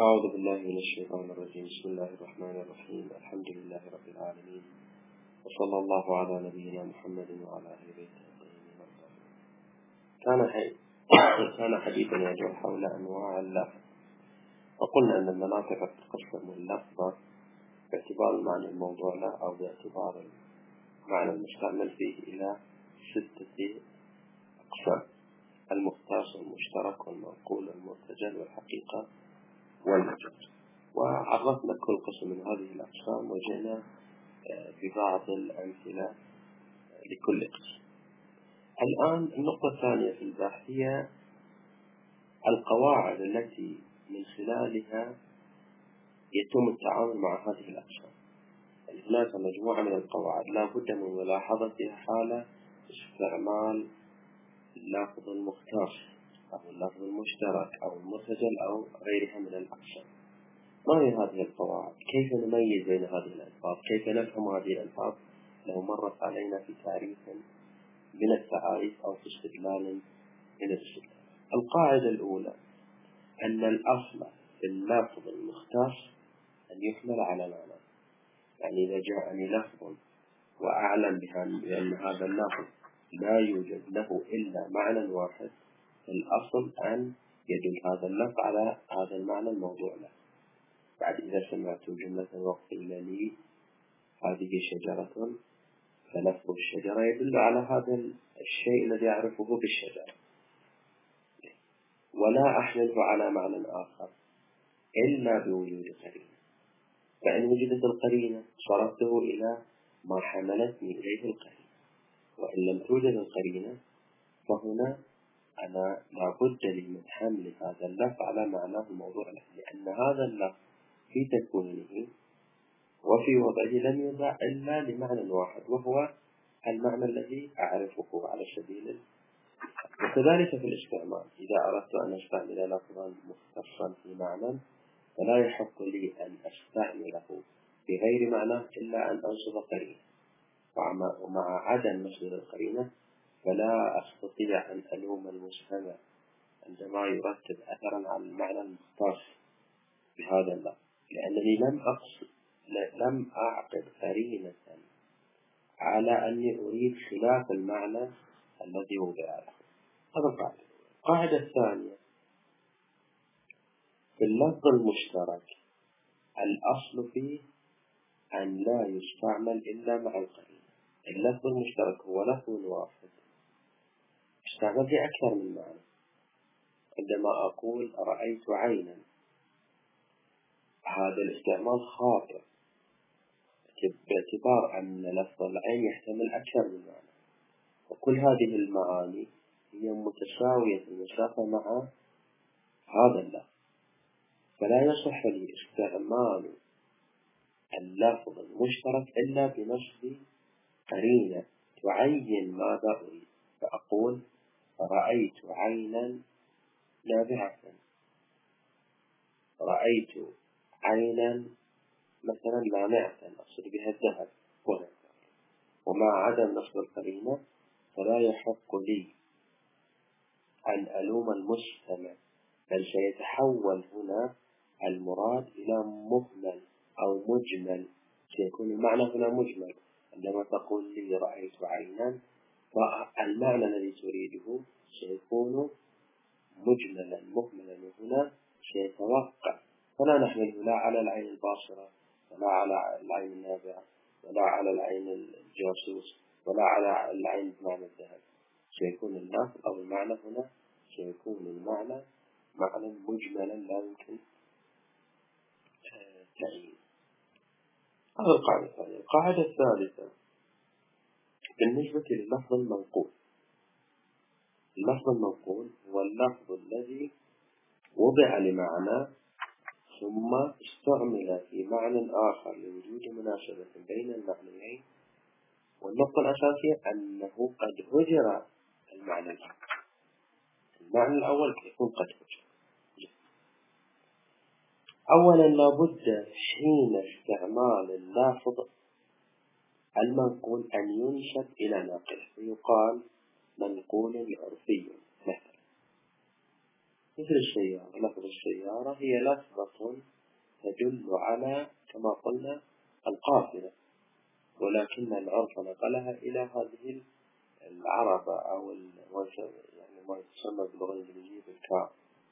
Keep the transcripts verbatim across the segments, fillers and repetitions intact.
أعوذ بالله من الشيطان الرجيم. بسم الله الرحمن الرحيم. الحمد لله رب العالمين، وصلى الله على نبينا محمد وعلى آل بيته الطيبين الطاهرين. كان حي... كان حديثنا يدور حول أنواع اللفظ، وقلنا أن المناطق تقسم اللفظ باعتبار المعنى الموضوع له أو باعتبار المعنى المستعمل فيه إلى ستة أقسام: المختص والمشترك والمنقول والمرتجل والحقيقة والمجاز. وعرفنا كل قسم من هذه الأقسام وجئنا ببعض الأمثلة لكل قسم. الآن النقطة الثانية في البحث هي القواعد التي من خلالها يتم التعامل مع هذه الأقسام. هناك مجموعة من القواعد لا بد من ملاحظتها حال استعمال اللفظ المختص أو اللفظ المشترك أو المرتجل أو غيرها من الأقسام. ما هي هذه القواعد؟ كيف نميز بين هذه الألفاظ؟ كيف نفهم هذه الألفاظ لو مرت علينا في تعريف من التعاريف أو في استدلال من الاستدلال؟ القاعدة الأولى أن الأصل في اللفظ المختص أن يحمل على معنى. يعني إذا جاءني لفظ وأعلم بأن هذا اللفظ لا يوجد له إلا معنى واحد، الأصل أن يدل هذا اللفظ على هذا المعنى الموضوع له. بعد إذا سمعت جملة وقيل لي هذه شجرة، فلفظ الشجرة يدل على هذا الشيء الذي أعرفه بالشجرة، ولا أحمله على معنى آخر إلا بوجود قرينة. فإن وجدت القرينة صرفته إلى ما حملتني إليه القرينة، وإن لم توجد القرينة فهنا أنا لابد لي من حمل هذا اللفظ على معناه الموضوع له، لأن هذا اللفظ في تكوينه وفي وضعه لم يوضع إلا لمعنى واحد، وهو المعنى الذي أعرفه على سبيل. وكذلك في الاستعمال، إذا أردت أن أستعمل لفظا مختصا في معنى فلا يحق لي أن أستعمله بغير معنى إلا أن أنصب قرينة، ومع عدم نصب القرينة فلا أستطيع أن ألوم المستمع عندما يرتب أثرا على المعنى المختص بهذا اللفظ، لأنني لم أقصد لم أعقد قرينة على أني أريد خلاف المعنى الذي وضع له. هذا القاعدة. القاعدة الثانية في اللفظ المشترك الأصل فيه أن لا يستعمل إلا مع القرينة. اللفظ المشترك هو لفظ واحد استعمل في أكثر من معنى. عندما أقول رأيت عينا، هذا الاستعمال خاطئ باعتبار أن لفظ العين يحتمل أكثر من معنى، وكل هذه المعاني هي متساوية في المسافة مع هذا اللفظ، فلا يصح لي استعمال اللفظ المشترك إلا بنصب قرينة تعين ماذا أريد. فأقول رأيت عينا نابعة، رأيت عينا مثلا لامعة أقصد بها الذهب، ومع عدم نصب القرينة فلا يحق لي أن ألوم المستمع، بل سيتحول هنا المراد إلى مهمل أو مجمل، سيكون المعنى هنا مجمل. عندما تقول لي رأيت عينا فالمعنى الذي تريده سيكون مجملا مهملا، وهنا سيتوقع، فلا نحمله لا على العين الباصرة ولا على العين النابعة ولا على العين الجاسوس ولا على العين بمعنى الذهب. سيكون اللفظ أو المعنى هنا سيكون المعنى معنى مجملا لا يمكن تعيين. هذا القاعدة الثانية. القاعدة الثالثة بالنسبة لللفظ المنقول. اللفظ المنقول هو اللفظ الذي وضع لمعنى ثم استعمل في معنى آخر لوجود مناسبة بين المعنيين، والنقطة الأساسية أنه قد هجر المعنى الأول. المعنى الأول يكون قد هجر. أولا لابد حين استعمال اللفظ المنقول أن ينسب إلى ناقله، ويقال منقول عرفي مثلا. مثل السيارة. لفظ السيارة هي لفظة تدل على كما قلنا القافلة، ولكن العرف نقلها إلى هذه العربة أو يعني ما يسمى باللغة الإنجليزية بالكار.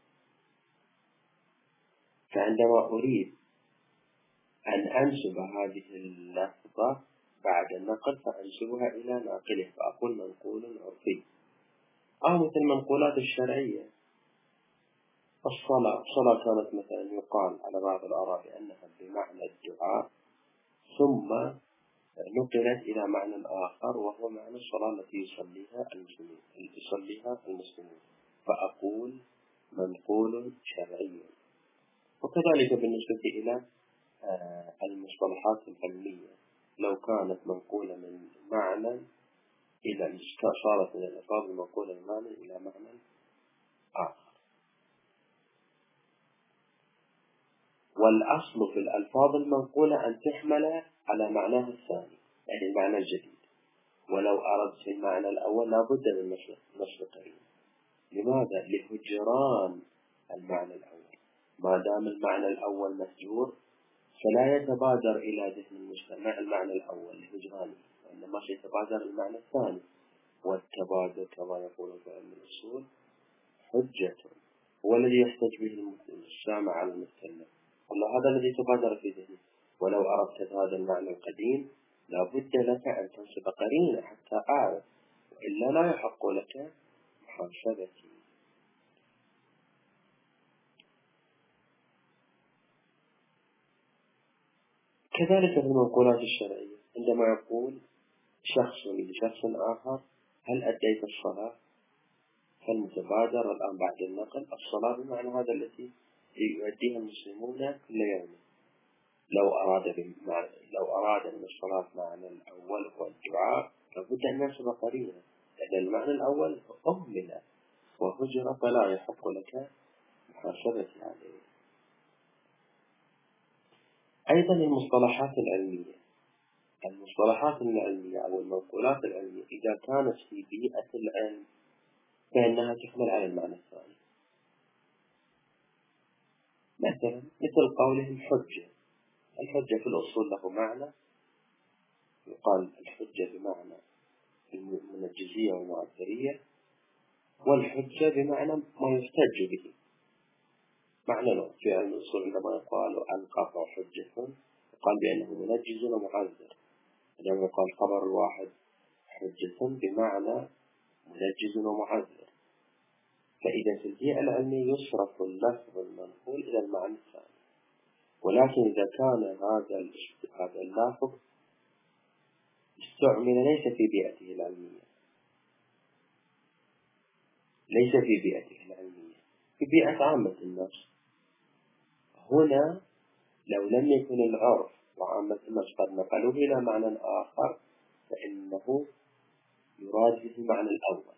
فعندما أريد أن أنسب هذه اللفظة بعد النقل فأنسبها إلى ناقله، فأقول منقول عرفي. أو مثل المنقولات الشرعية، الصلاة الصلاة كانت مثلا يقال على بعض الآراء بأنها بمعنى الدعاء، ثم نقلت إلى معنى آخر وهو معنى الصلاة التي يصليها المسلمين يصليها المسلمون، فأقول منقول شرعي. وكذلك بالنسبة إلى المصطلحات العلمية، لو كانت منقولة من معنى إلى صارت من الألفاظ المنقولة من معنى إلى معنى آخر. والأصل في الألفاظ المنقولة أن تحمل على معناها الثاني، يعني المعنى الجديد. ولو أردت في المعنى الأول لا بد من نصب قرين. لماذا؟ لهجران المعنى الأول. ما دام المعنى الأول مهجور فلا يتبادر إلى ذهن المجتمع المعنى الأول لهجرانه، وإنما سيتبادر المعنى الثاني. والتبادر كما يقول في علم الأصول حجة، هو الذي يحتج به السامع على المتكلم، والله هذا الذي تبادر في ذهنه. ولو أردت هذا المعنى القديم لا بد لك أن تنصب قرينة حتى أعرف، وإلا لا يحق لك محاسبتي. كذلك في المنقولات الشرعية، عندما يقول شخص لشخص آخر هل أديت الصلاة؟ فالمتبادر الآن بعد النقل الصلاة بمعنى هذا التي يؤديها المسلمون كل يوم. لو أراد بمعنى لو أراد من الصلاة معنى الأول هو الدعاء لابد أن ننصب قرينة، لأن المعنى الأول أهمل وهجر فلا يحق لك محاسبة عليه. أيضا المصطلحات العلمية، المصطلحات العلمية أو المنقولات العلمية إذا كانت في بيئة العلم فإنها تحمل على المعنى الثاني. مثلا مثل قولهم حجة. الحجة في الأصول له معنى، يقال الحجة بمعنى المنجزية والمعذرية، والحجة بمعنى ما يحتج به. معنى له في علم الأصول عندما يقال القطع حجة يقال بأنه منجز ومعذر، عندما يقال خبر الواحد حجة بمعنى منجز ومعذر. فإذا في البيئة العلمية يصرف اللفظ المنقول إلى المعنى الثاني. ولكن إذا كان هذا هذا اللفظ استعمل ليس في بيئته العلمية ليس في بيئته العلمية في بيئة عامة الناس، هنا لو لم يكن العرف وعامة الناس قد نقلوه إلى معنى آخر فإنه يراد به المعنى الأول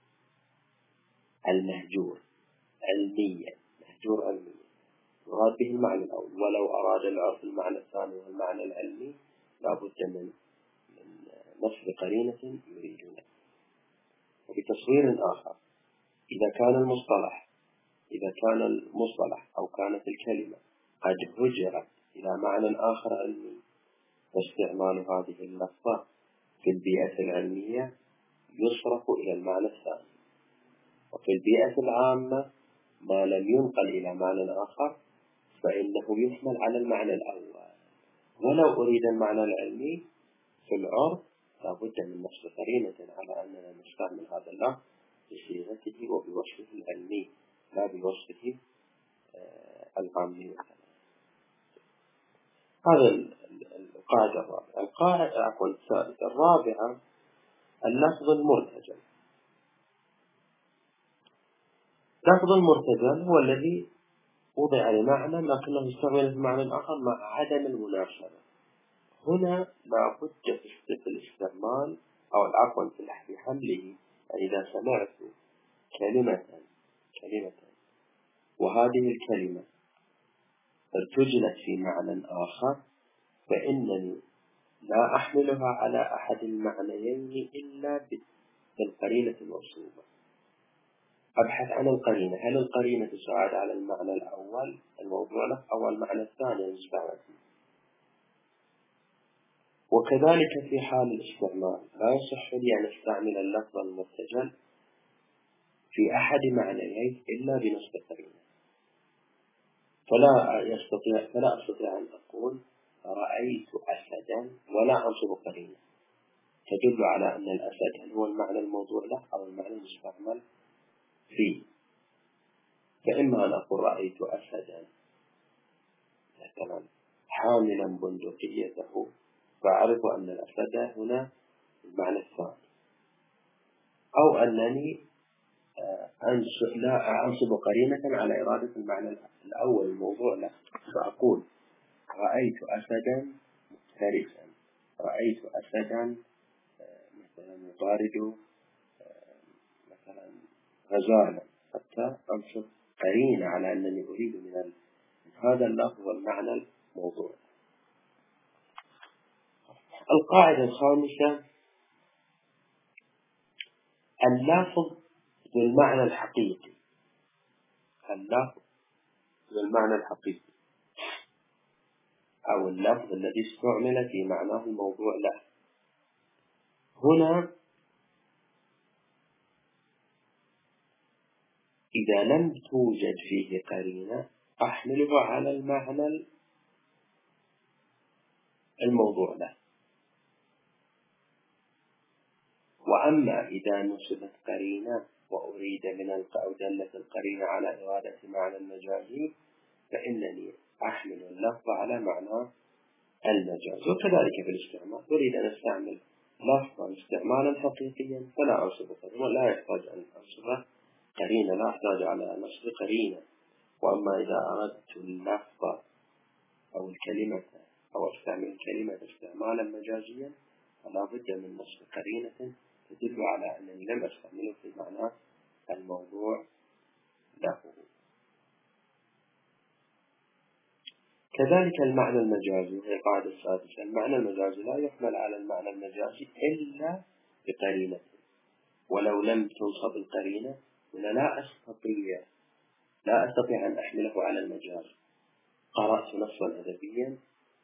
المهجور علميا، مهجور علميا يراد به المعنى الأول. ولو أراد العرف المعنى الثاني والمعنى العلمي لا بد من نصب قرينة يريدونه. وبتصوير آخر، إذا كان المصطلح إذا كان المصطلح أو كانت الكلمة قد هجرت إلى معنى آخر علمي، فاستعمال هذه اللفظة في البيئة العلمية يصرف إلى المعنى الثاني. وفي البيئة العامة ما لم ينقل إلى معنى آخر فإنه يحمل على المعنى الأول. ولو أريد المعنى العلمي في العرف لا بد من نصب قرينة على أننا نستعمل هذا اللفظ بصيغته وبوصفه العلمي لا بوصفه العامي. هذا القاعدة الرابعة. القاعدة عفوا الثالثة الرابعة اللفظ المرتجل. اللفظ المرتجل هو الذي وضع لمعنى لكنه استعمل في معنى آخر مع عدم المناسبة. هنا لا بد في الاستعمال أو العفو في حمله. يعني إذا سمعت كلمة كلمة وهذه الكلمة ارتجلت في معنى آخر فإنني لا أحملها على أحد المعنيين إلا بالقرينة الموصوفة. أبحث عن القرينة، هل القرينة تساعد على المعنى الأول الموضوع له أو المعنى الثاني المستعمل فيه. وكذلك في حال الاستعمال لا يصح لي أن أستعمل اللفظ المرتجل في أحد معنييه إلا بنصب قرينة. فلا يستطيع فلا أستطيع أن أقول رأيت أسدا ولا أنصب قرينة تدل على أن الأسد هل هو المعنى الموضوع له أو المعنى المستعمل فيه. فإما أن أقول رأيت أسدا مثلا حاملا بندقيته فأعرف أن الأسد هنا المعنى الثاني، أو أنني لا أنصب قرينة على إرادة المعنى الأول الموضوع له، فأقول رأيت أسدا مفترسا، رأيت أسدا مثلا يطارد مثلا غزالا، حتى أنصب قرينة على أنني أريد من هذا اللفظ والمعنى الموضوع. القاعدة الخامسة اللفظ بالمعنى الحقيقي، اللفظ بالمعنى الحقيقي أو اللفظ الذي استعمل في معناه الموضوع له. هنا إذا لم توجد فيه قرينة أحمله على المعنى الموضوع له. وأما إذا نصبت قرينة وأريد من أو دلت القرينة على إرادة معنى المجازي فإنني أحمل اللفظ على معنى المجاز. وكذلك في الاستعمال أريد أن أستعمل لفظا استعمالا حقيقيا فلا أنصب قرينة، لا يحتاج أن أنصب قرينة، لا أحتاج على نصب قرينة. وأما إذا أردت اللفظ أو الكلمة أو أستعمل الكلمة استعمالا مجازيا فلا بد من نصب قرينة تدل على أنني لم أستعمله في معنى الموضوع له. كذلك المعنى المجازي وهي القاعدة السادسة، المعنى المجازي لا يحمل على المعنى المجازي إلا بقرينة، ولو لم تنصب القرينة هنا لا أستطيع لا أستطيع أن أحمله على المجاز. قرأت نصا أدبيا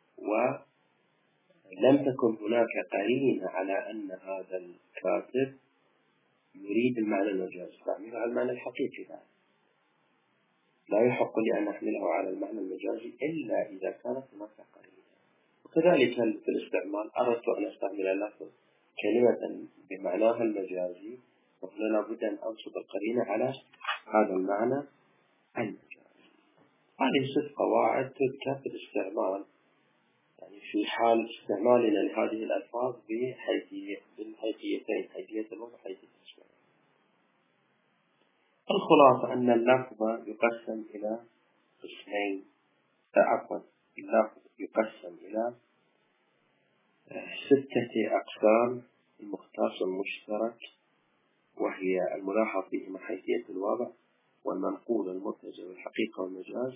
ولم تكن هناك قرينة على أن هذا الكاتب يريد المعنى المجازي فأحمله على المعنى الحقيقي، لا لا يحق لي أن أحمله على المعنى المجازي إلا إذا كانت هناك قرينة. وكذلك في الاستعمال أردت أن أستعمل لفظ كلمة بمعناها المجازي وهنا لابد أن أنصب القرينة على هذا المعنى المجازي. هذه ست قواعد تذكر في الاستعمال، يعني في حال استعمالنا لهذه الألفاظ بحيثية بالحيثيتين، حيثية اللغة وحيثية الاستعمال. الخلاصة أن اللفظ يقسم إلى قسمين، عفوا اللفظ يقسم إلى ستة أقسام: المختص المشترك وهي الملاحظ فيه من حيثية الوضع، والمنقول المرتجل والحقيقة والمجاز،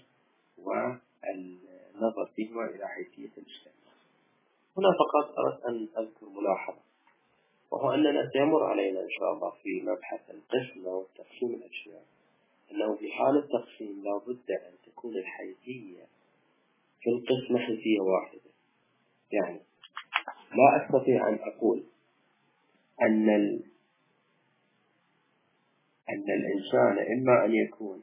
والنظر فيهما إلى حيثية الاستعمال. هنا فقط أردت أن أذكر ملاحظة، وهو أننا سيمر علينا إن شاء الله في مبحث القسم والتقسيم الأشياء أنه في حال التقسيم لا بد أن تكون الحيثية في القسم حيثية واحدة. يعني لا أستطيع أن أقول أن ال... أن الإنسان إما أن يكون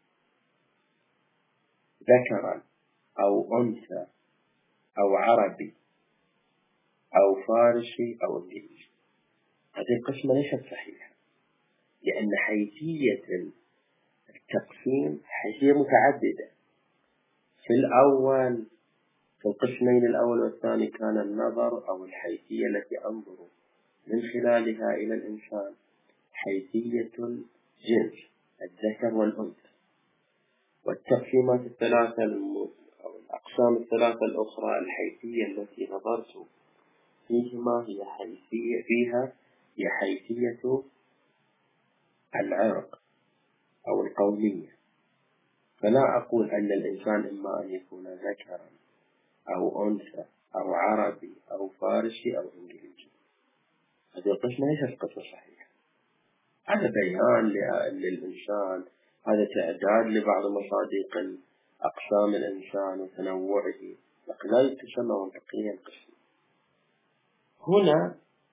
ذكرا أو أنثى أو عربي أو فارسي أو إنجليزي. هذه القسمة ليست صحيحة، لأن حيثية التقسيم حيثية متعددة. في الأول في القسمين الأول والثاني كان النظر أو الحيثية التي أنظر من خلالها إلى الإنسان حيثية الجنس الذكر والأنثى، والتقسيمات الثلاثة أو الأقسام الثلاثة الأخرى الحيثية التي نظرت فيهما هي حيثية فيها هي حيثية العرق أو القومية. فلا أقول أن الإنسان إما أن يكون ذكرا أو أنثى أو عربي أو فارسي أو إنجليزي. هذه القسمة ليست قسمة صحيحة. هذا بيان للإنسان، هذا تعداد لبعض مصادق أقسام الإنسان وتنوعه، لكن لا يتسمى منطقيا قسم. هنا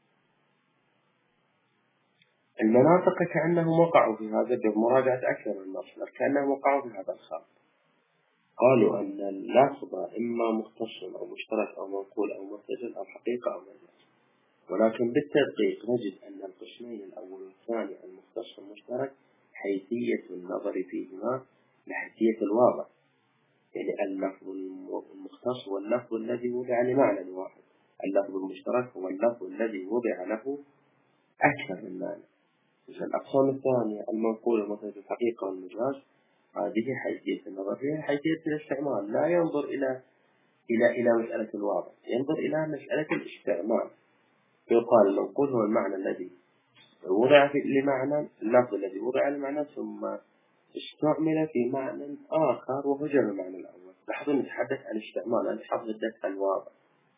المناطق كأنهم وقعوا في هذا بمراجعة أكثر من مصدر، كأنهم وقعوا في هذا الخط. قالوا أن اللفظ إما مختص أو مشترك أو منقول أو مرتجل أو حقيقة أو مجاز، ولكن بالتدقيق نجد أن القسمين الأول والثاني المختص والمشترك حيثية النظر فيهما لحيثية الواضح، يعني اللفظ المختص هو اللفظ الذي وضع لمعنى واحد، اللفظ المشترك هو اللفظ الذي وضع له أكثر من معنى. الأقسام الثانية المنقول مثل الحقيقة والمجاز هذه حيثية النظر فيها حيثية الاستعمال، لا ينظر إلى إلى إلى مسألة الواضح، ينظر إلى مسألة الاستعمال. يقال المنقول هو المعنى الذي وضع في لمعنى، اللفظ الذي وضع لمعنى ثم استعمل في معنى آخر وهجر المعنى الأول. لاحظوا نتحدث عن استعمال، نتحدث عن الواضح،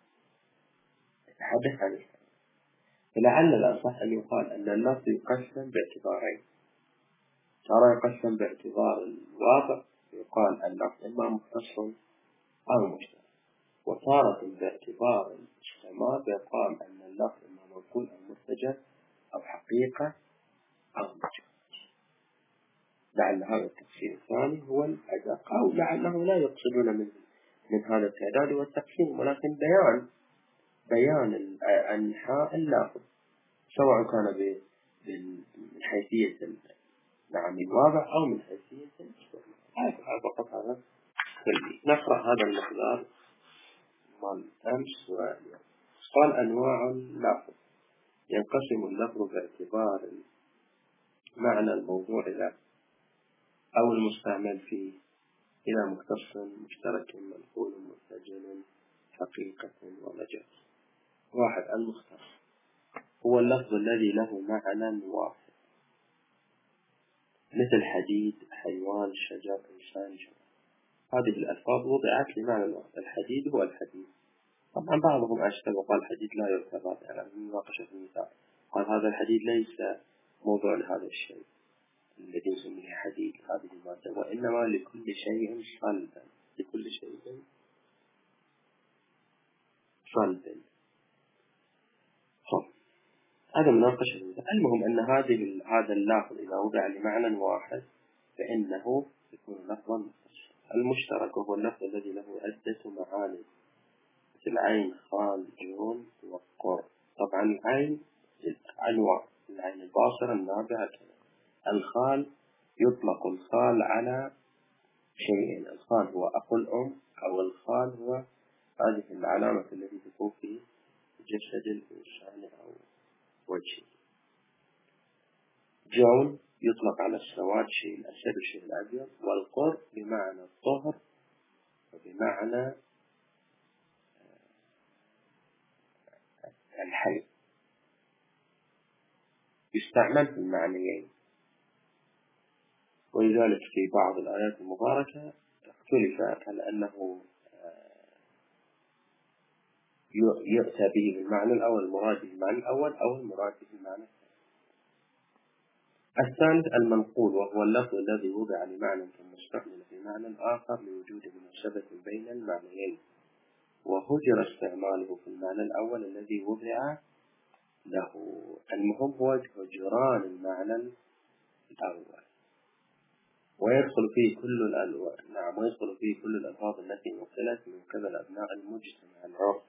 نتحدث عن الاستعمال. فلعل الأصح أن يقال أن اللفظ يقسم باعتبارين، ترى يقسم باعتبار الواضح، يقال اللفظ إما مختص أو مشترك، وتارة باعتبار الاستعمال يقال أن اللفظ إما منقول أو مرتجل أو حقيقة أو مجاز. لعل هذا التقسيم الثاني هو الأدق، أو لعلهم لا يقصدون من من هذا التعداد والتقسيم، ولكن بيان بيان أنحاء اللفظ سواء كان من حيثية نعم الواضح أو من حيثية الاستعمال. هذا فقط هذا كلي. نقرأ هذا المقدار مال أمس واليوم. قال أنواع اللفظ: ينقسم اللفظ باعتبار معنى الموضوع له أو المستعمل فيه إلى مختص مشترك منقول مرتجل حقيقة ومجاز. واحد: المختص هو اللفظ الذي له معنى واحد، مثل حديد، حيوان، شجر، إنسان، جمال. هذه الألفاظ وضعت لمعنى واحد. الحديد هو الحديد. طبعا بعضهم أشكل وقال الحديد لا يعتبر، يعني مناقشة في المثال قال هذا الحديد ليس موضوع لهذا الشيء الذي نسميه حديد هذه المادة، وإنما لكل شيء صلبا، لكل شيء صلبا. هذا مناقشة المثال. المهم أن هذه هذا اللفظ إذا وضع لمعنى واحد فإنه يكون لفظا مختصا. المشترك هو اللفظ الذي له عدة معاني، مثل عين، خال، جنون وقر. طبعا العين أنواع: العين الباصرة، النابعة، كذا. الخال يطلق الخال على شيئين: الخال هو أخو الأم، أو الخال هو هذه العلامة التي تكون في جسد الإنسان أو وجهه. جون يطلق على السواد، شيء الأسود والشيء الأبيض. والقر بمعنى الطهر وبمعنى الحي، يستعمل في المعنيين. ولذلك في بعض الآيات المباركة اختلف هل أنه يؤتى به بالمعنى الأول، المراد به المعنى الأول، أو المراد به المعنى الثاني. الثالث المنقول، وهو اللفظ الذي وضع لمعنى ثم استعمل في معنى آخر لوجود مناسبة بين المعنيين، وهجر استعماله في المعنى الأول الذي وضع له. المهم هو هجران المعنى الأول، ويدخل فيه كل الألوان نعم ويدخل فيه كل الألفاظ التي نقلت من قبل أبناء المجتمع العرف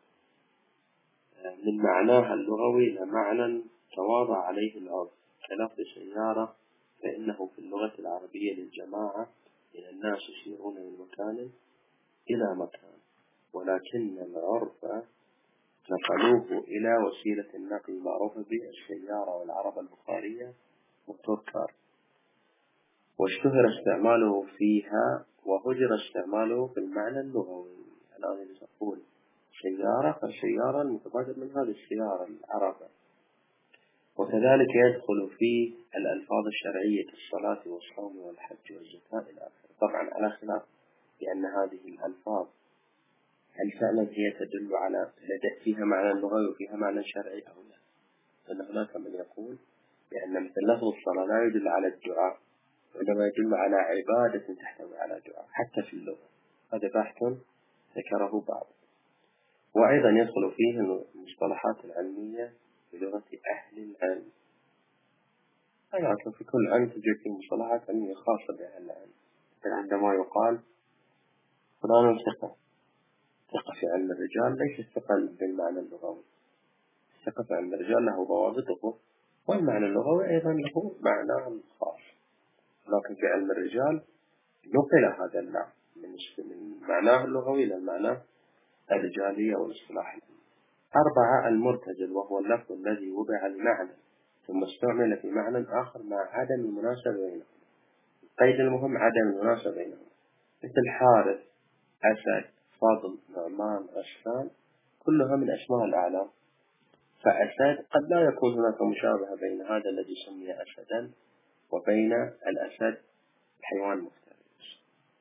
من معناها اللغوي إلى معنى تواضع عليه العرف، كلفظ سيارة، فإنه في اللغة العربية للجماعة من الناس يسيرون من مكان إلى مكان، ولكن العرف نقلوه إلى وسيلة النقل المعروفة بالسيارة، والعرب البخارية والتركار، واشتهر استعماله فيها وهجر استعماله في المعنى اللغوي. الآن نقول سيارة فالسيارة المتبادر من هذه السيارة العربة. وكذلك يدخل فيه الألفاظ الشرعية كالصلاة والصوم والحج والزكاة إلى آخره. طبعا على خلاف، لأن هذه الألفاظ هل فعلا هي تدل على فيها معنى لغوي وفيها معنى شرعي أو لا؟ لأن هناك من يقول لأن مثل لفظ الصلاة لا يدل على الدعاء، وإنما يدل على عبادة تحتوي على دعاء حتى في اللغة. هذا بحث ذكره بعض. وأيضا يدخل فيه المصطلحات العلمية بلغة أهل العلم. يعني في كل علم تجد فيه مصطلحات علمية خاصة بأهل العلم. عندما يقال فلان ثقة، ثقة في علم الرجال ليس الثقة بالمعنى اللغوي. الثقة في علم الرجال له ضوابطه، والمعنى اللغوي أيضا له معنى خاص، لكن في علم الرجال نقل هذا المعنى من معناه اللغوي إلى المعنى الرجالي أو الاصطلاحي. أربعة، المرتجل، وهو اللفظ الذي وضع لمعنى ثم استعمل في معنى آخر مع عدم المناسبة بينهم. القيد المهم عدم المناسبة بينهم، مثل حارث، أسد، فضل، نعمان، غسان، كلها من أسماء الأعلام. فأسد قد لا يكون هناك مشابهة بين هذا الذي سمي أسدا وبين الأسد الحيوان مفترس.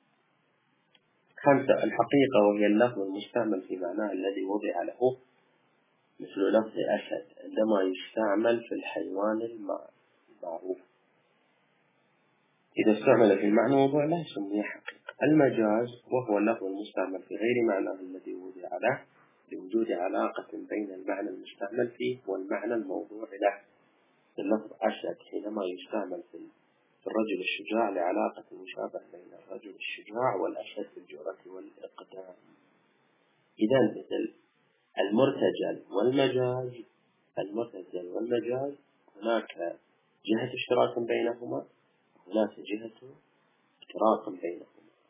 خمسة، الحقيقة، وهي اللفظ المستعمل في معناه الذي وضع له، مثل لفظ أسد عندما يستعمل في الحيوان المعروف، إذا استعمل في المعنى موضوع لا يسميه حقيقة. المجاز، وهو اللفظ المستعمل في غير معناه الذي وضع له لوجود علاقة بين المعنى المستعمل فيه والمعنى الموضوع له. اللفظ أسد حينما يستعمل في الرجل الشجاع لعلاقة مشابهة بين الرجل الشجاع والأسد في الجرأة والإقدام. إذا مثل المرتجل والمجاز، المرتجل والمجاز هناك جهة اشتراك بينهما، هناك جهة افتراق بينهما.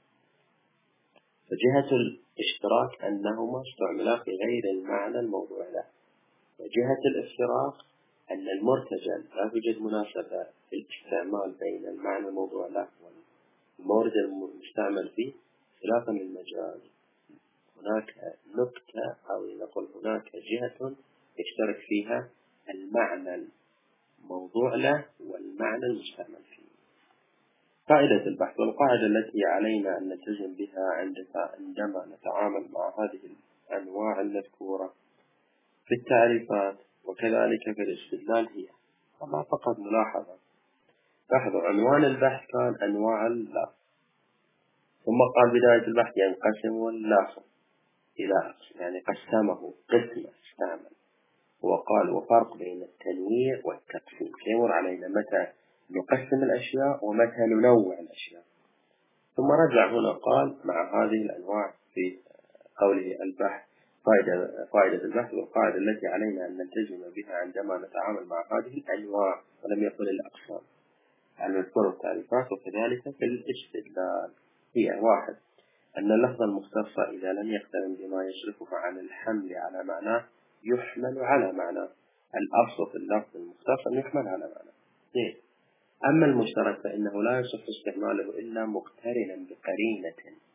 فجهة الاشتراك أنهما استعملا في غير المعنى الموضوع له، وجهة الافتراق أن المرتجل لا توجد مناسبة في الاستعمال بين المعنى الموضوع له والمورد المستعمل فيه، خلافا للمجاز هناك نقطة أو نقول هناك جهة يشترك فيها المعنى الموضوع له والمعنى المستعمل فيه. فائدة البحث، والقاعدة التي علينا أن نلتزم بها عندما نتعامل مع هذه الأنواع المذكورة في التعريفات وكذلك في الاستدلال هي، وما فقط ملاحظة. لاحظوا عنوان البحث كان أنواع اللفظ، ثم قال بداية البحث ينقسم اللفظ إلى أقسام، يعني قسمه قسمة استعمل، وقال وفرق بين التنويع والتقسيم. يمر علينا متى نقسم الأشياء ومتى ننوع الأشياء. ثم رجع هنا قال مع هذه الأنواع في قوله البحث فائدة, فائدة البحث، والقاعدة التي علينا أن نلتزم بها عندما نتعامل مع هذه الأنواع، ولم يقل الأقسام المذكورة التعريفات. وكذلك في الاستدلال هي: واحد، أن اللفظ المختص إذا لم يقترن بما يصرفه عن الحمل على معناه يحمل على معناه. الأصل في اللفظ المختص أن يحمل على معناه. اثنين، أما المشترك فإنه لا يصح استعماله إلا مقترنا بقرينة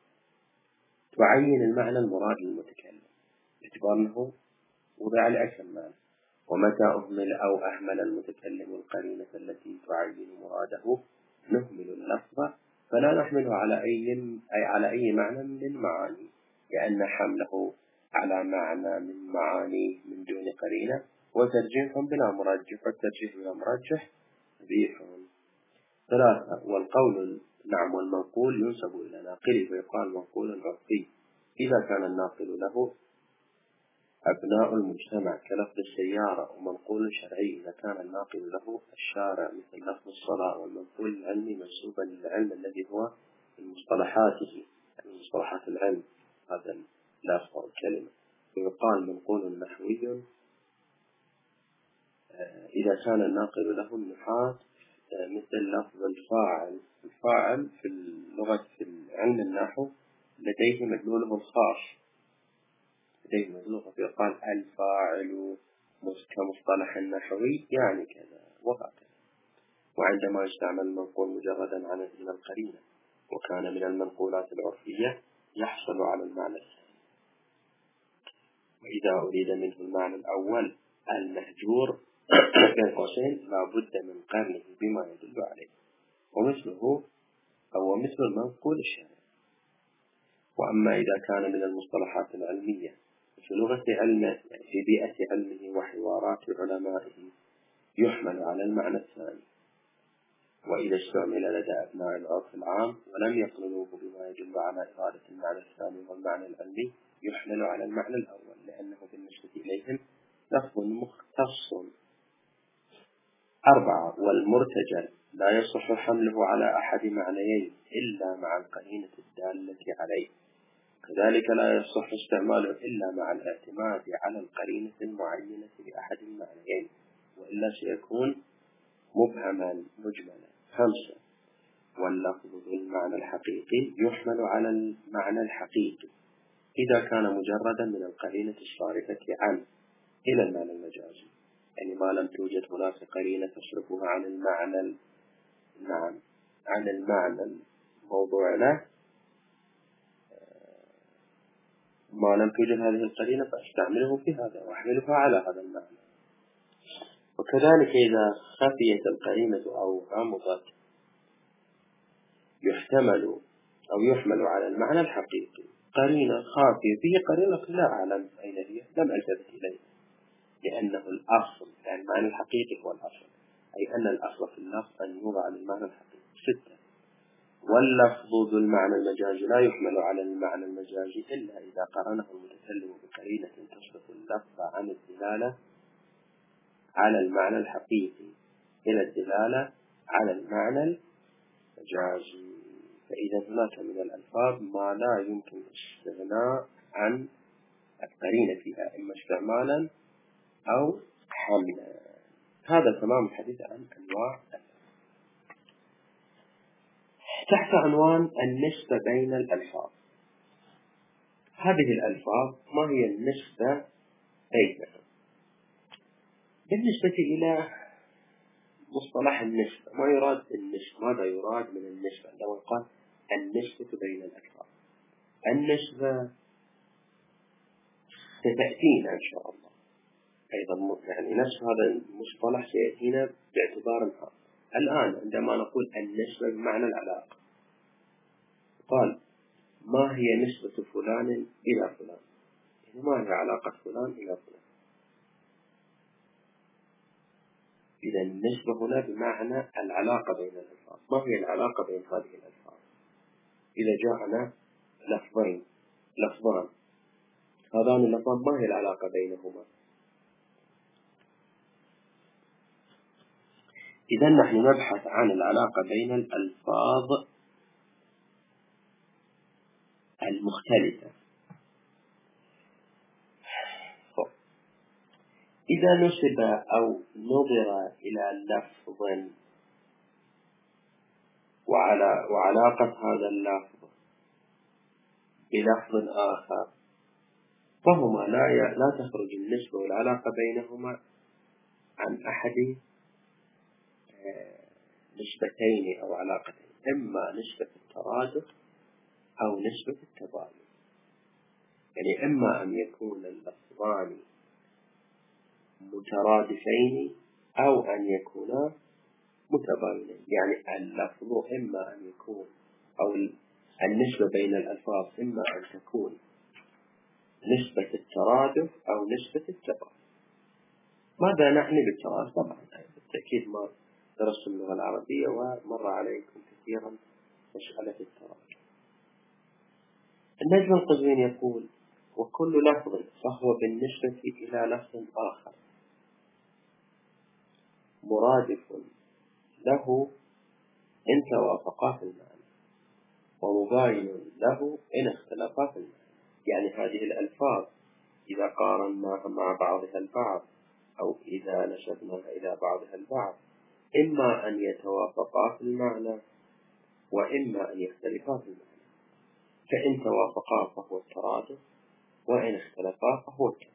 تعين المعنى المراد للمتكلم، باعتبار أنه وضع لأكثر معنى. ومتى أهمل أو أهمل المتكلم القرينة التي تعين مراده نهمل اللفظ، فلا نحمله على أي أي على أي معنى من معاني، لأن حمله على معنى من معاني من دون قرينة وترجيح بلا مرجح، والترجيح بلا مرجح قبيح. ثلاثة، والقول نعم والمنقول ينسب إلى ناقله ويقال منقول عرفي إذا كان الناقل له أبناء المجتمع كلفظ السيارة، ومنقول شرعي إذا كان الناقل له الشارع مثل لفظ الصلاة. والمنقول العلمي منسوبا للعلم الذي هو من مصطلحاته، يعني مصطلحات العلم هذا اللفظ أو الكلمة. ويقال منقول نحوي إذا كان الناقل له النحاة مثل لفظ الفاعل. الفاعل في اللغة في علم النحو لديه مدلوله الخاص، لديه مدلوله، فيقال الفاعل كمصطلح النحوي يعني كذا وهكذا. وعندما يستعمل المنقول مجردا عن من القرينة وكان من المنقولات العرفية يحصل على المعنى الثاني. وإذا أريد منه المعنى الأول المهجور بين قوسين لا بد من قرنه بما يدل عليه، ومثله أو مثل المنقول الشرعي. وأما إذا كان من المصطلحات العلمية في لغة علمه، يعني في بيئة علمه وحوارات علمائه، يحمل على المعنى الثاني. وإذا استعمل لدى أبناء العرف العام ولم يقرنوه بما يدل على إرادة المعنى الثاني والمعنى العلمي يحمل على المعنى الأول، لأنه بالنسبة إليهم لفظ مختص. أربعة: والمرتجل لا يصح حمله على أحد معنيين إلا مع القرينة الدالة عليه، كذلك لا يصح استعماله إلا مع الاعتماد على القرينة المعينة لأحد المعنيين، وإلا سيكون مبهما مجملا. خمسة: واللفظ ذو المعنى الحقيقي يحمل على المعنى الحقيقي إذا كان مجردا من القرينة الصارفة عنه إلى المعنى المجازي، يعني ما لم توجد هناك قرينة تصرفها عن المعنى نعم عن المعنى الموضوع له، ما لم توجد هذه القرينة فاستعمله في هذا وأحملها على هذا المعنى. وكذلك إذا خفيت القرينة أو غمضت يحتمل أو يحمل على المعنى الحقيقي. قرينة خافية فيه قرينة لا أعلم أين هي، لم ألتفت إليه، لأنه الأصل يعني المعنى الحقيقي هو الأصل، أي أن الأصل في اللفظ أن يوضع للمعنى الحقيقي. ستة: واللفظ ذو المعنى المجازي لا يحمل على المعنى المجازي إلا إذا قرنه المتكلم بقرينة تصرف اللفظ عن الدلالة على المعنى الحقيقي إلى الدلالة على المعنى المجازي. فإذا هناك من الألفاظ ما لا يمكن الاستغناء عن القرينة فيها إما استعمالا أو حملا. هذا تمام الحديث عن أنواع الألفاظ. تحت عنوان النسبة بين الألفاظ. هذه الألفاظ ما هي النسبة بينها؟ بالنسبة إلى مصطلح النسبة، ما يراد النسبة؟ ماذا يراد من النسبة عندما قال النسبة بين الألفاظ؟ النسبة ستأتينا إن شاء الله أيضا، يعني نفس هذا المصطلح سيأتينا باعتبار الآن. الآن عندما نقول النسبة بمعنى العلاقة، قال ما هي نسبة فلان إلى فلان؟ يعني ما هي علاقة فلان إلى فلان؟ إذا النسبة هنا بمعنى العلاقة بين الألفاظ. ما هي العلاقة بين هذه الألفاظ؟ إذا جاءنا لفظين لفظان هذان اللفظان ما هي العلاقة بينهما؟ إذا نحن نبحث عن العلاقة بين الألفاظ المختلفة. إذا نسب أو نظر إلى لفظ وعلى وعلاقة هذا اللفظ بلفظ آخر فهما لا ي... لا تخرج النسبة والعلاقة بينهما عن أحد نسبتين أو علاقتين، إما نسبة الترادف أو نسبة التباين. يعني إما أن يكون اللفظان مترادفين أو أن يكونا متباينين. يعني اللفظ إما أن يكون أو النسبة بين الألفاظ إما أن تكون نسبة الترادف أو نسبة التباين. ماذا نعني بالترادف؟ طبعا بالتأكيد ما درستم اللغة العربية ومر عليكم كثيرا مسألة الترادف. النجم القزويني يقول وكل لفظ فهو بالنسبة إلى لفظ آخر مرادف له إن توافقا في المعنى ومباين له إن اختلفا في المعنى. يعني هذه الألفاظ إذا قارناها مع بعضها البعض أو إذا نسبناها إلى بعضها البعض إما أن يتوافقا في المعنى وإما أن يختلفا في المعنى. فإن توافقا فهو الترادف وإن اختلفا فهو التباين.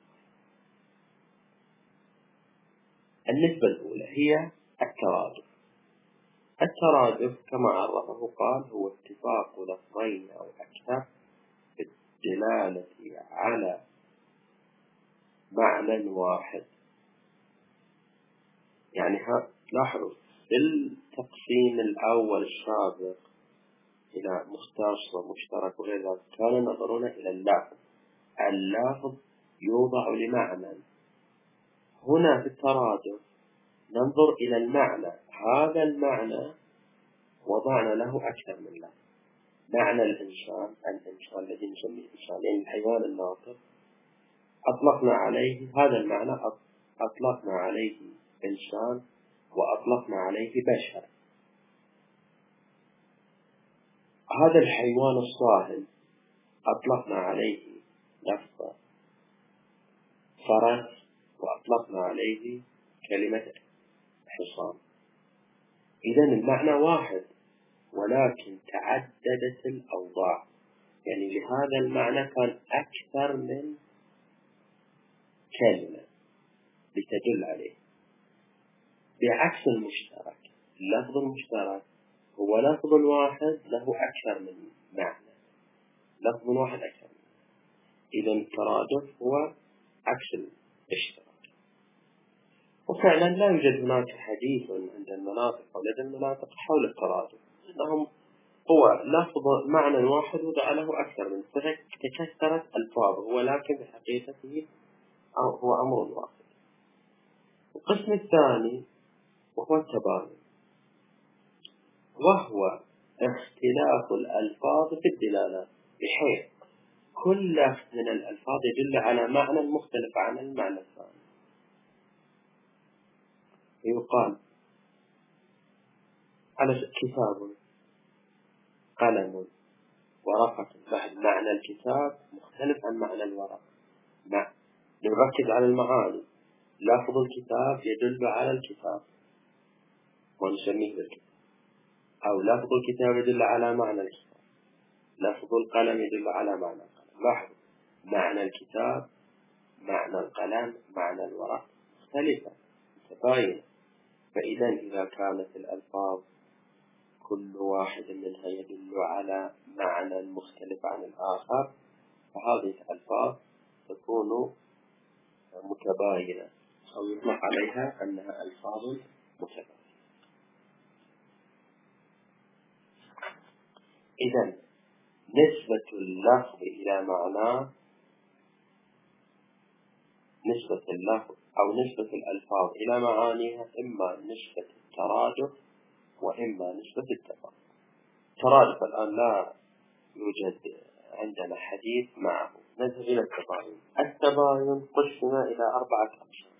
النسبة الأولى هي الترادف. الترادف كما عرفه قال هو اتفاق لفظين أو أكثر في الدلالة على معنى واحد. يعني لاحظوا في التقسيم الأول السابق إلى مختص ومشترك وغير ذلك كان نظرنا إلى اللفظ. اللفظ يوضع لمعنى. هنا في الترادف ننظر إلى المعنى. هذا المعنى وضعنا له أكثر من لفظ. معنى الإنسان، الإنسان الذي نسميه إنسان يعني الحيوان الناطق، أطلقنا عليه هذا المعنى، أطلقنا عليه إنسان وأطلقنا عليه بشر. هذا الحيوان الصاهل أطلقنا عليه لفظ فرس وأطلقنا عليه كلمة حصان. إذن المعنى واحد ولكن تعددت الأوضاع، يعني لهذا المعنى كان أكثر من كلمة لتدل عليه، بعكس المشترك. اللفظ المشترك هو لفظ واحد له أكثر من معنى، لفظ واحد أكثر من معنى. إذن الترادف هو عكس الاشتراك. وفعلا لا يوجد هناك حديث عند المناطق أو لدى المناطق حول الترادف، إنهم هو لفظ معنى واحد وضع له أكثر من تكثرت ألفاظه، ولكن بحقيقته هو أمر واحد. القسم الثاني وهو التباين، وهو اختلاف الألفاظ في الدلالة، بحيث كل لفظ من الألفاظ يدل على معنى مختلف عن المعنى الثاني. يقال على كتاب، قلم، ورقة، بعد معنى الكتاب مختلف عن معنى الورق. مع نركز على المعاني. لفظ الكتاب يدل على الكتاب ونسميه بالكتاب، أو لفظ الكتاب يدل على معنى الكتاب، لفظ القلم يدل على معنى القلم. لاحظوا، معنى الكتاب، معنى القلم، معنى الورق مختلفة متباينة. فإذا إذا كانت الألفاظ كل واحد منها يدل على معنى مختلف عن الآخر، فهذه الألفاظ تكون متباينة، أو يطلق عليها أنها ألفاظ متباينة. إذن نسبة اللفظ إلى معناه، نسبة اللفظ أو نسبة الألفاظ إلى معانيها إما نسبة الترادف وإما نسبة التباين. الترادف الآن لا يوجد عندنا حديث معه، نذهب إلى التباين. التباين قسم إلى أربعة أقسام.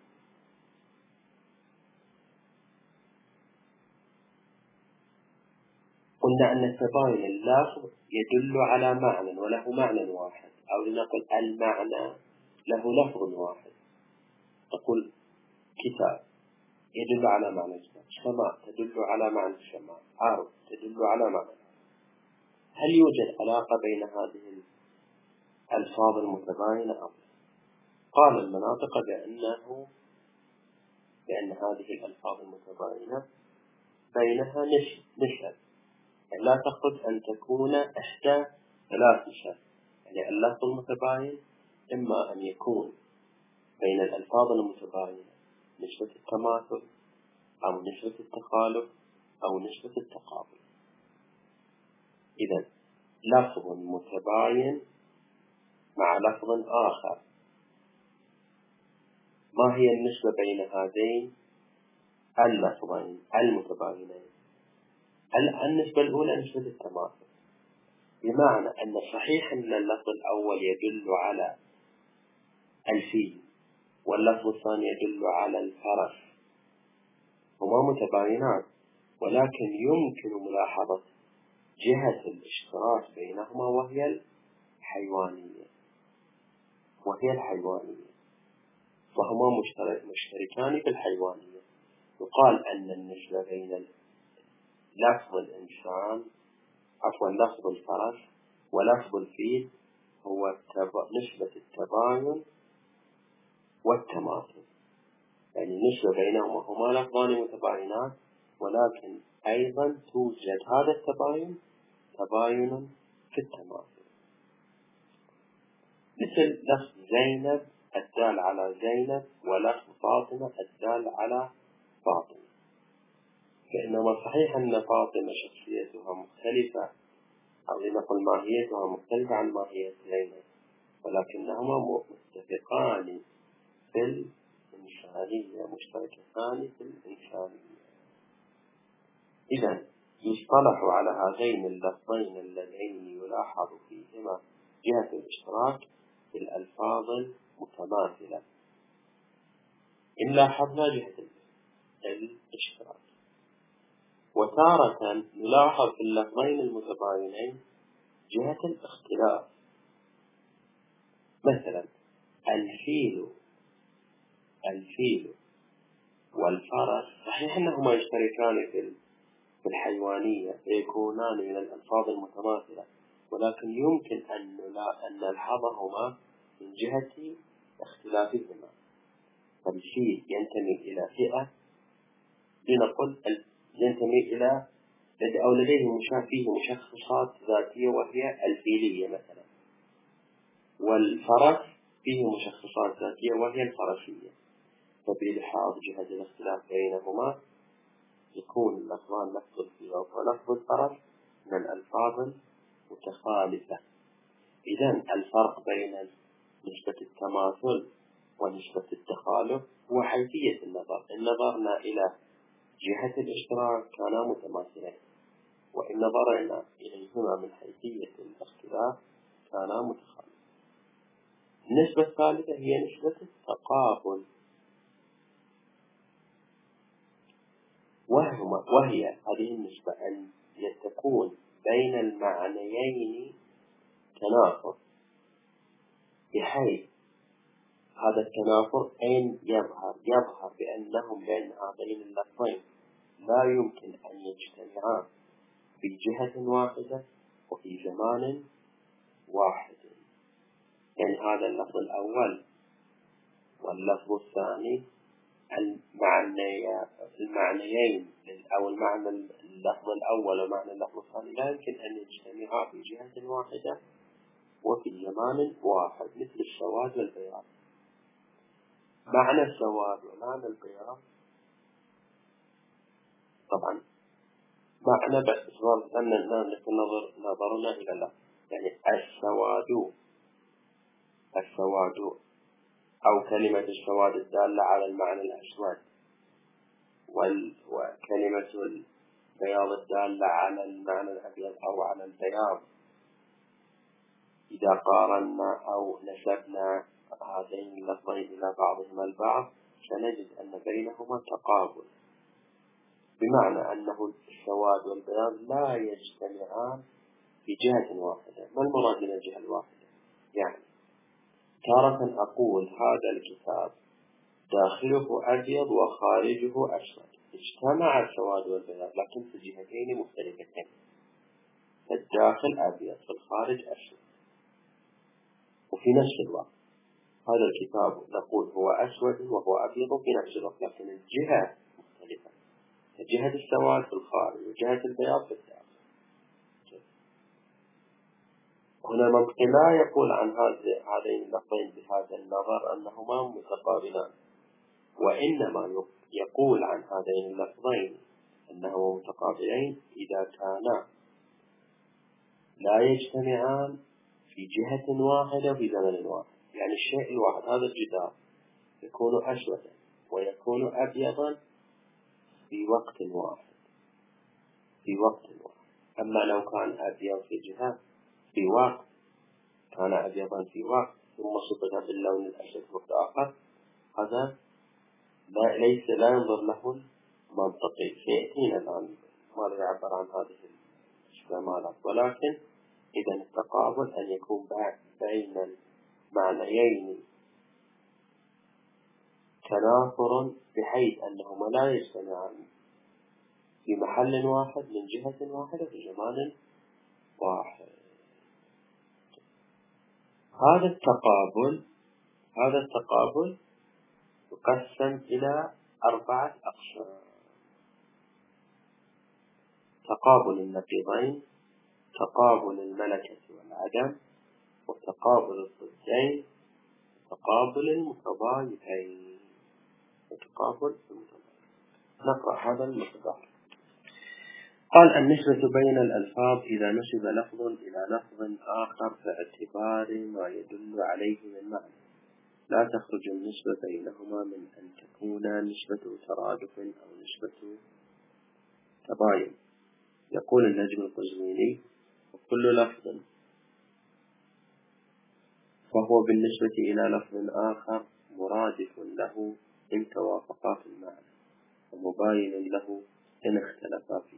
قلنا أن التباين اللفظ يدل على معنى وله معنى واحد، أو لنقل المعنى له لفظ واحد. تقول كتاب يدل على معنى الكتاب، سماء تدل على معنى السماء، أرض تدل على معنى. هل يوجد علاقة بين هذه الألفاظ المتباينة أم؟ قال المناطق بأنه بأن هذه الألفاظ المتباينة بينها نسب، يعني لا تخرج أن تكون إحدى ثلاث نسب. يعني اللفظ المتباين إما أن يكون بين الألفاظ المتباينة نسبة التماثل أو نسبة التخالف أو نسبة التقابل. إذن لفظ متباين مع لفظ آخر، ما هي النسبة بين هذين اللفظين المتباينين؟ النسبة الأولى نسبة التماثل، بمعنى أن صحيح أن اللفظ الأول يدل على الفيل واللفظ الثاني يدل على الفرس، هما متباينان، ولكن يمكن ملاحظة جهة الاشتراك بينهما وهي الحيوانية وهي الحيوانية فهما مشتركان بالحيوانية. يقال أن النسبة بين لفظ الإنسان عفوا لفظ الفرس ولفظ الفيل هو نسبة التباين والتماثل، يعني النسبة بينهما هما لفظان متباينان، ولكن أيضا توجد هذا التباين تباين في التماثل، مثل لفظ زينب الدال على زينب ولفظ فاطمة الدال على فاطمة. فإنما صحيح أن فاطمة شخصيتها مختلفة أو لنقل ماهيتها مختلفة عن ماهية زينب، ولكنهما متفقان في إنسانية مشتركتان في الإنسانية. إذن يصطلح على هذين اللفظين اللذين يلاحظ فيهما جهة الاشتراك في الألفاظ المتماثلة. إن لاحظنا جهة الاشتراك، وتارة نلاحظ في اللفظين المتباينين جهة الاختلاف. مثلا الفيل الفيل والفرس صحيح أنهما يشتركان في الحيوانية فيكونان من الألفاظ المتماثلة، ولكن يمكن أن نلحظهما من جهة اختلافهما. فالفيل ينتمي إلى فئة، لنقل ينتمي إلى أو لديه فيه مشخصات ذاتية وهي الفيلية مثلا، والفرس فيه مشخصات ذاتية وهي الفرسية. فبلحاظ جهة الاختلاف بينهما يكون اللفظان لفظ الفيل ولفظ الفرس من الألفاظ المتخالفة. إذن الفرق بين نسبة التماثل ونسبة التخالف هو حيثية النظر. إن نظرنا إلى جهة الاشتراك كانا متماثلين، وإن نظرنا إليهما من حيثية الاختلاف كانا متخالفين. النسبة الثالثة هي نسبة التقابل، وهي هذه النسبة أن تكون بين المعنيين تنافر، بحيث هذا التنافر أين يظهر؟ يظهر بأنهم بين هذين اللفظين لا يمكن أن يجتمعان في جهة واحدة وفي زمان واحد. يعني هذا اللفظ الأول واللفظ الثاني المعنيين أو المعنى اللفظ الأول ومعنى اللفظ الثاني لا يمكن أن يجتمعا في جهة واحدة وفي زمان واحد، مثل السواد والبياض. معنى السواد ومعنى البياض طبعا معنى باختصار أن نظر نظرنا إلى اللفظ، يعني السواد السواد أو كلمة السواد الدالة على المعنى الأسود، وكلمة البياض الدالة على المعنى الأبيض أو على البياض. إذا قارنا أو نسبنا هذين اللفظين إلى بعضهما البعض سنجد أن بينهما تقابل، بمعنى أنه السواد والبياض لا يجتمعان في جهة واحدة. ما المراد من الجهة الواحدة؟ يعني تارة أقول هذا الكتاب داخله أبيض وخارجه أسود، اجتمع السواد والبياض لكن في جهتين مختلفتين، الداخل أبيض في الخارج أسود. وفي نفس الوقت هذا الكتاب نقول هو أسود وهو أبيض في نفس الوقت، لكن الجهة مختلفة، جهة السواد في الخارج وجهة البياض في الداخل. هنا منطقي لا يقول عن هذين اللفظين بهذا النظر أنهما متقابلان، وإنما يقول عن هذين اللفظين أنهما متقابلين إذا كانا لا يجتمعان في جهة واحدة في زمن واحد. يعني الشيء الواحد هذا الجدار يكون أسودا ويكون أبيضا في وقت واحد في وقت واحد. أما لو كان أبيض في جهة في وقت كان أبيضا في وقت ثم صبغ باللون الأسود في وقت آخر، هذا لا ليس لا ينظر له منطقي. سيأتينا الآن ماذا يعبر عن هذه الاستعمالات. ولكن إذا التقابل أن يكون بين المعنيين تنافر بحيث أنهما لا يجتمعان في محل واحد من جهة واحدة في زمان واحد. هذا التقابل هذا التقابل يقسم إلى أربعة أقسام: تقابل النقيضين، تقابل الملكة والعدم، وتقابل الضدين، وتقابل المتضايقين. وتقابل المتضايقين. نقرأ هذا المقدار. قال: النسبة بين الألفاظ إذا نسب لفظ إلى لفظ آخر باعتبار ما يدل عليه من معنى. لا تخرج النسبة بينهما من أن تكون نسبة ترادف أو نسبة تباين. يقول النجم القزويني: وكل لفظ فهو بالنسبة إلى لفظ آخر مرادف له إن توافقا في المعنى، ومباين له إن اختلفا فيه.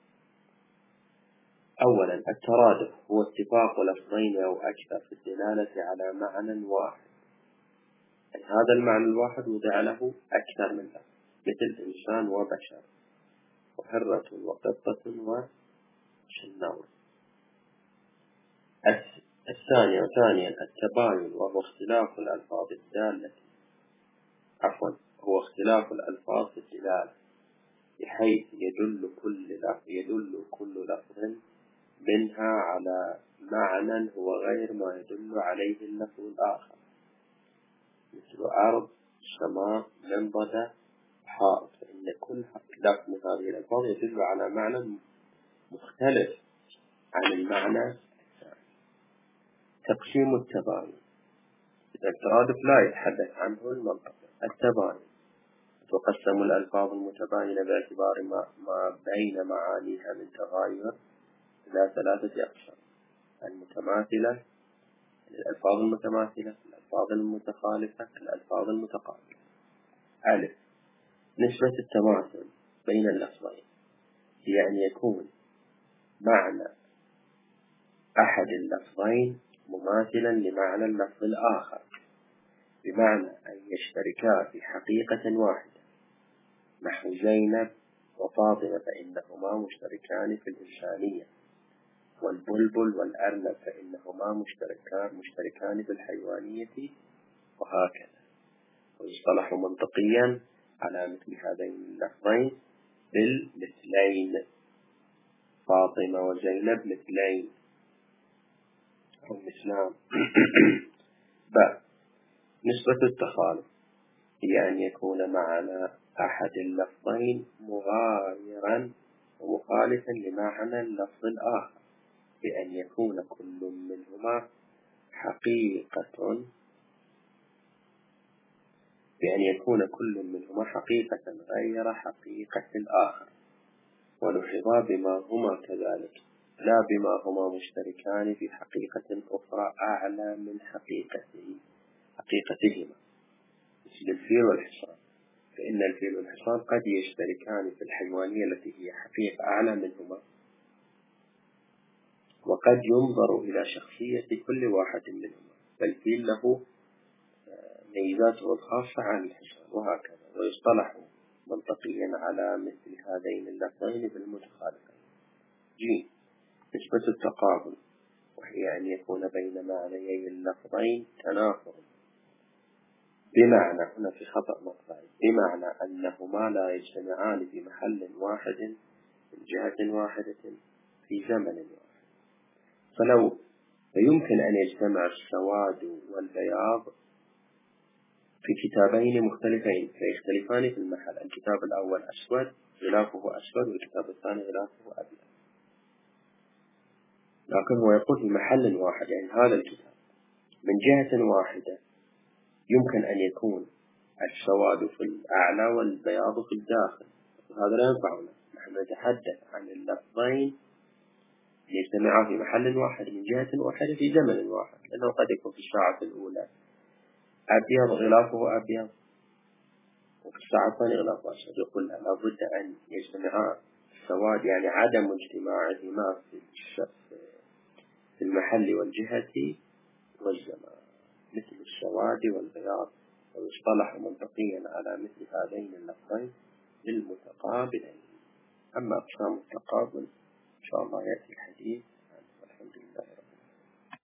أولا، الترادف هو اتفاق لفظين أو أكثر في الدلالة على معنى واحد، أي هذا المعنى الواحد وضع له أكثر من لفظ، مثل إنسان وبشر، وحرة وقطة وشنور. الثانية ثانيا التباين، وهو اختلاف الألفاظ الدالة عفوا هو اختلاف الألفاظ في الدلالة، بحيث يدل كل لفظ يدل كل لفظ منها على معنى هو غير ما يدل عليه اللفظ الآخر، مثل أرض، سماء، منضدة، حائط، فإن كل لفظ من هذه الألفاظ يدل على معنى مختلف عن المعنى الثاني. تقسيم التباين. إذا الترادف لا يتحدث عنه المنطق. التباين: تقسم الألفاظ المتباينة باعتبار ما, ما بين معانيها من تغاير إلى ثلاثة أقسام: المتماثلة، الألفاظ المتماثلة، الألفاظ المتخالفة، الألفاظ المتقابلة. ألف: نسبة التماثل بين اللفظين هي أن يكون معنى أحد اللفظين مماثلا لمعنى اللفظ الآخر، بمعنى أن يشتركا في حقيقة واحدة، نحو زينب وفاطمة فإنهما مشتركان في الإنسانية، والبلبل والأرنب فإنهما مشتركان مشتركان في الحيوانية، وهكذا. ويصطلح منطقيا على مثل هذين اللفظين بالمثلين: فاطمة وزينب مثلين أو مثلان. ب. نسبة التخالف هي أن يكون معنى أحد اللفظين مغايرا ومخالفا لمعنى اللفظ الآخر، بأن يكون كل منهما حقيقة بأن يكون كل منهما حقيقة غير حقيقة الآخر، ونحظى بما هما كذلك، لا بما هما مشتركان في حقيقة أخرى أعلى من حقيقته حقيقتهما، مثل الفيل والحصان، فإن الفيل والحصان قد يشتركان في الحيوانية التي هي حقيقة أعلى منهما، وقد ينظر إلى شخصية كل واحد منهما، فالفيل له ميزاته الخاصة عن الحصان، وهكذا. ويصطلح منطقيا على مثل هذين اللفظين بالمتخالفين. ج. نسبة التقابل، وهي أن يكون بين معنيي اللفظين تنافر، بمعنى هنا في خطأ مطلعي، بمعنى أنهما لا يجتمعان في محل واحد من جهة واحدة في زمن واحد. فلو فيمكن أن يجتمع السواد والبياض في كتابين مختلفين فيختلفان في المحل، الكتاب الأول أسود غلافه أسود، والكتاب الثاني غلافه أبيض، لكن هو يقول في محل واحد، يعني هذا الكتاب من جهة واحدة يمكن أن يكون السواد في الأعلى والبياض في الداخل، وهذا لا ينفعنا. نحن نتحدث عن اللفظين يجتمعان في محل واحد من جهة واحدة في زمن واحد، لأنه قد يكون في الساعة الأولى أبيض غلافه أبيض، وفي الساعة الثانية غلافه أسود. يقول لابد أن يجتمعان السواد، يعني عدم اجتماعهما في المحل والجهة والزمان، مثل السواد والبياض. ويصطلح منطقيا على مثل هذين اللفظين للمتقابلين. أما أقسام التقابل إن شاء الله يأتي الحديث